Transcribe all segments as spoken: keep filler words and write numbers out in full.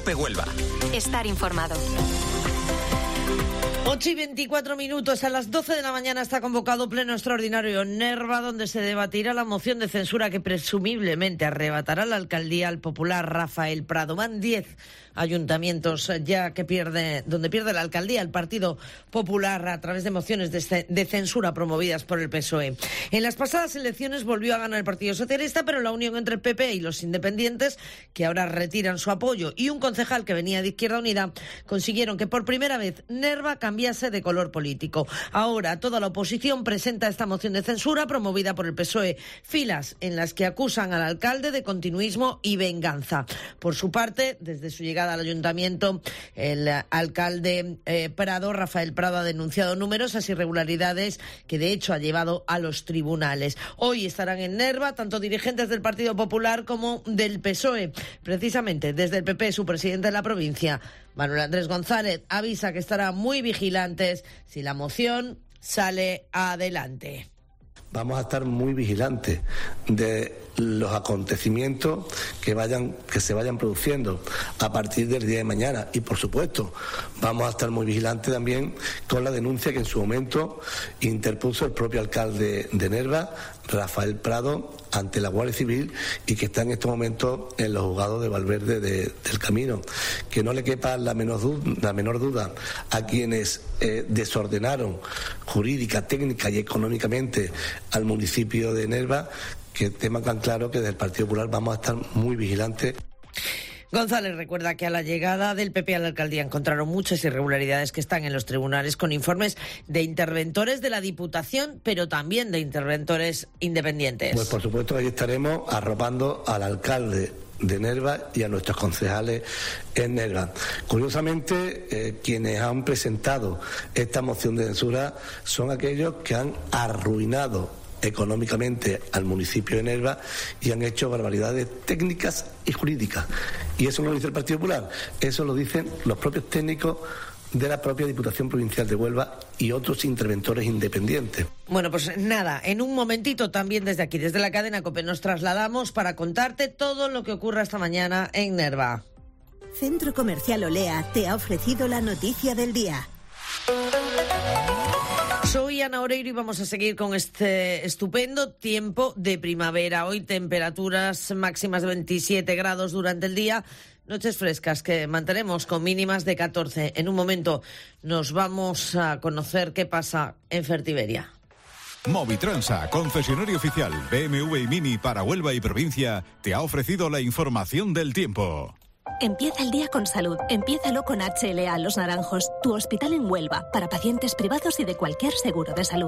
COPE Huelva. Estar informado. ocho y veinticuatro minutos, a las doce de la mañana está convocado pleno extraordinario en Nerva, donde se debatirá la moción de censura que presumiblemente arrebatará la alcaldía al popular Rafael Prado. Van diez ayuntamientos ya que pierde, donde pierde la alcaldía el Partido Popular a través de mociones de, de censura promovidas por el P S O E. En las pasadas elecciones volvió a ganar el Partido Socialista, pero la unión entre el P P y los independientes, que ahora retiran su apoyo, y un concejal que venía de Izquierda Unida, consiguieron que por primera vez Nerva cambiase de color político. Ahora toda la oposición presenta esta moción de censura promovida por el P S O E, filas en las que acusan al alcalde de continuismo y venganza. Por su parte, desde su llegada al ayuntamiento, el alcalde eh, Prado, Rafael Prado, ha denunciado numerosas irregularidades que de hecho ha llevado a los tribunales. Hoy estarán en Nerva tanto dirigentes del Partido Popular como del P S O E. Precisamente desde el P P, su presidente de la provincia, Manuel Andrés González, avisa que estarán muy vigilantes si la moción sale adelante. Vamos a estar muy vigilantes de los acontecimientos que vayan, que se vayan produciendo a partir del día de mañana. Y, por supuesto, vamos a estar muy vigilantes también con la denuncia que en su momento interpuso el propio alcalde de Nerva, Rafael Prado, ante la Guardia Civil, y que está en este momento en los juzgados de Valverde de, del Camino. Que no le quepa la menor duda, la menor duda a quienes eh, desordenaron jurídica, técnica y económicamente al municipio de Nerva, que tengan tan claro que desde el Partido Popular vamos a estar muy vigilantes. González recuerda que a la llegada del P P a la alcaldía encontraron muchas irregularidades que están en los tribunales, con informes de interventores de la Diputación, pero también de interventores independientes. Pues por supuesto ahí estaremos arropando al alcalde de Nerva y a nuestros concejales en Nerva. Curiosamente, eh, quienes han presentado esta moción de censura son aquellos que han arruinado económicamente al municipio de Nerva y han hecho barbaridades técnicas y jurídicas. Y eso no lo dice el Partido Popular, eso lo dicen los propios técnicos de la propia Diputación Provincial de Huelva y otros interventores independientes. Bueno, pues nada, en un momentito también desde aquí, desde la cadena COPE, nos trasladamos para contarte todo lo que ocurra esta mañana en Nerva. Centro Comercial Olea te ha ofrecido la noticia del día. Soy Ana Oreiro y vamos a seguir con este estupendo tiempo de primavera. Hoy temperaturas máximas de veintisiete grados durante el día, noches frescas que mantenemos con mínimas de catorce. En un momento nos vamos a conocer qué pasa en Fertiberia. Movitransa, concesionario oficial B M W y Mini para Huelva y provincia, te ha ofrecido la información del tiempo. Empieza el día con salud. Empiézalo con H L A Los Naranjos, tu hospital en Huelva, para pacientes privados y de cualquier seguro de salud.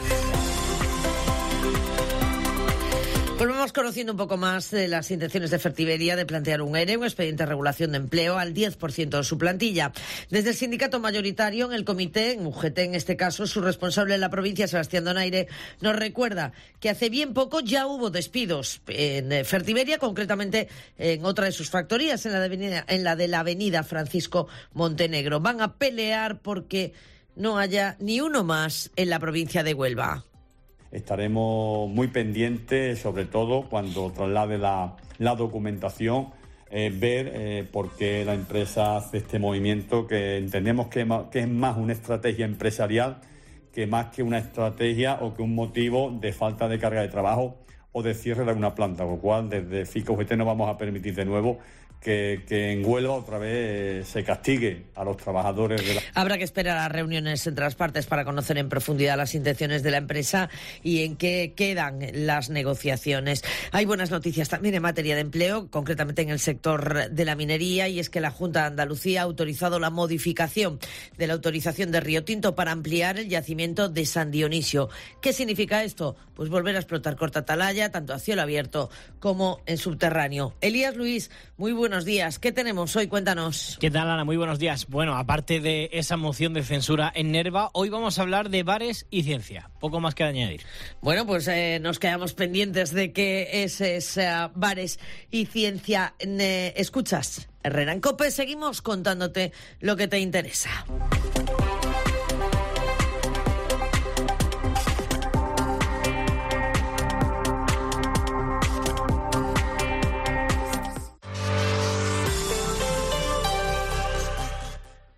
Volvemos conociendo un poco más de las intenciones de Fertiberia de plantear un E R E, un expediente de regulación de empleo, al diez por ciento de su plantilla. Desde el sindicato mayoritario en el comité, en U G T en este caso, su responsable en la provincia, Sebastián Donaire, nos recuerda que hace bien poco ya hubo despidos en Fertiberia, concretamente en otra de sus factorías, en la de, avenida, en la, de la avenida Francisco Montenegro. Van a pelear porque no haya ni uno más en la provincia de Huelva. Estaremos muy pendientes, sobre todo cuando traslade la, la documentación, eh, ver eh, por qué la empresa hace este movimiento, que entendemos que, que es más una estrategia empresarial que más que una estrategia o que un motivo de falta de carga de trabajo o de cierre de alguna planta, con lo cual desde FICA U G T no vamos a permitir de nuevo Que, que en Huelva otra vez eh, se castigue a los trabajadores de la... Habrá que esperar a reuniones entre las partes para conocer en profundidad las intenciones de la empresa y en qué quedan las negociaciones. Hay buenas noticias también en materia de empleo, concretamente en el sector de la minería, y es que la Junta de Andalucía ha autorizado la modificación de la autorización de Río Tinto para ampliar el yacimiento de San Dionisio. ¿Qué significa esto? Pues volver a explotar corta atalaya, tanto a cielo abierto como en subterráneo. Elías Luis, muy buenas Buenos días. ¿Qué tenemos hoy? Cuéntanos. ¿Qué tal, Ana? Muy buenos días. Bueno, aparte de esa moción de censura en Nerva, hoy vamos a hablar de bares y ciencia. Poco más que añadir. Bueno, pues eh, nos quedamos pendientes de qué es ese bares y ciencia. Eh, escuchas, Herrera en COPE, seguimos contándote lo que te interesa.